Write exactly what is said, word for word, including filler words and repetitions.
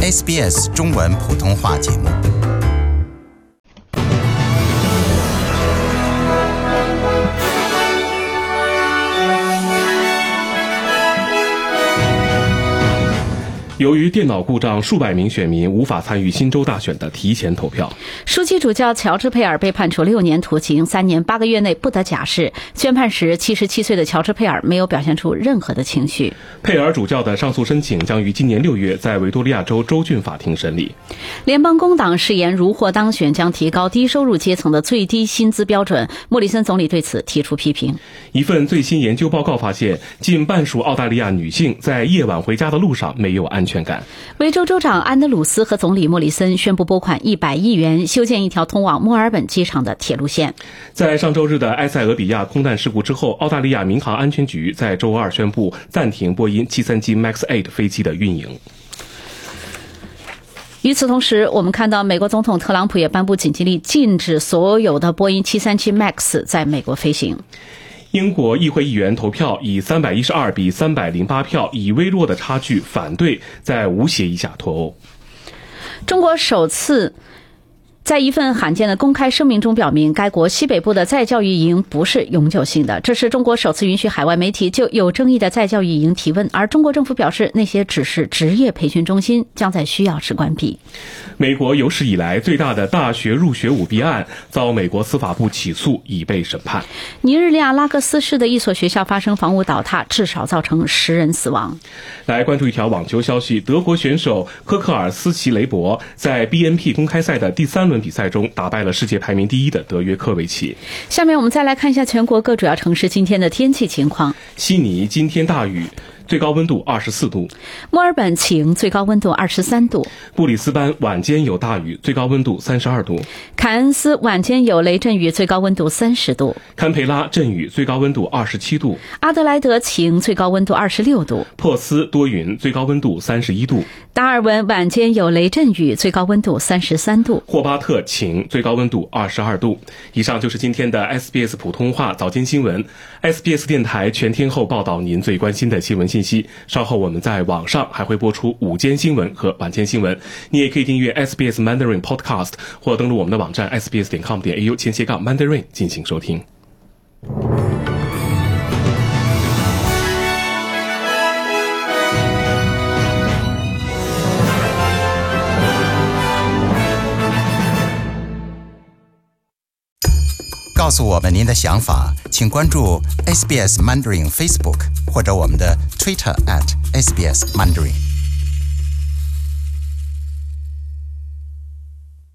S B S 中文普通话节目。 由于电脑故障，数百名选民无法参与新州大选的提前投票。 书记主教乔治·佩尔被判处六年徒刑，三年八个月内不得假释。宣判时，七十七岁的乔治·佩尔没有表现出任何的情绪。 佩尔主教的上诉申请将于今年六月在维多利亚州州郡法庭审理。 联邦工党誓言如获当选将提高低收入阶层的最低薪资标准，莫里森总理对此提出批评。 一份最新研究报告发现，近半数澳大利亚女性在夜晚回家的路上没有安全感。 维州州长安德鲁斯和总理莫里森宣布拨款一百亿元修建一条通往墨尔本机场的铁路线。 在上周日的埃塞俄比亚空难事故之后，澳大利亚民航安全局在周二宣布暂停波音七三七 MAX 八 飞机的运营。 与此同时，我们看到美国总统特朗普也颁布紧急令，禁止所有的波音七三七 MAX 在美国飞行。 英国议会议员投票以三百一十二比三百零八票，以微弱的差距反对在无协议下脱欧。 中国首次在一份罕见的公开声明中表明，该国西北部的再教育营不是永久性的。这是中国首次允许海外媒体就有争议的再教育营提问，而中国政府表示，那些只是职业培训中心，将在需要时关闭。 美国有史以来最大的大学入学舞弊案遭美国司法部起诉，已被审判。 尼日利亚拉各斯市的一所学校发生房屋倒塌，至少造成十人死亡。 来关注一条网球消息，德国选手科克尔斯奇雷伯在 B N P 公开赛的第三轮比赛中打败了世界排名第一的德约科维奇。 下面我们再来看一下全国各主要城市今天的天气情况。 悉尼今天大雨，最高温度二十四度； 墨尔本晴，最高温度二十三度； 布里斯班晚间有大雨，最高温度三十二度； 凯恩斯晚间有雷阵雨，最高温度三十度； 堪培拉阵雨，最高温度二十七度； 阿德莱德晴，最高温度二十六度； 珀斯多云，最高温度三十一度； 达尔文晚间有雷阵雨，最高温度三十三度； 霍巴特晴，最高温度二十二度。以上就是今天的 S B S 普通话早间新闻。S B S 电台全天候报道您最关心的新闻信息。稍后我们在网上还会播出午间新闻和晚间新闻。你也可以订阅 S B S Mandarin Podcast 或登录我们的网站 s b s 点 com 点 a u 前斜杠 Mandarin 进行收听。 告诉我们您的想法，请关注 S B S Mandarin Facebook 或者我们的 Twitter at S B S Mandarin。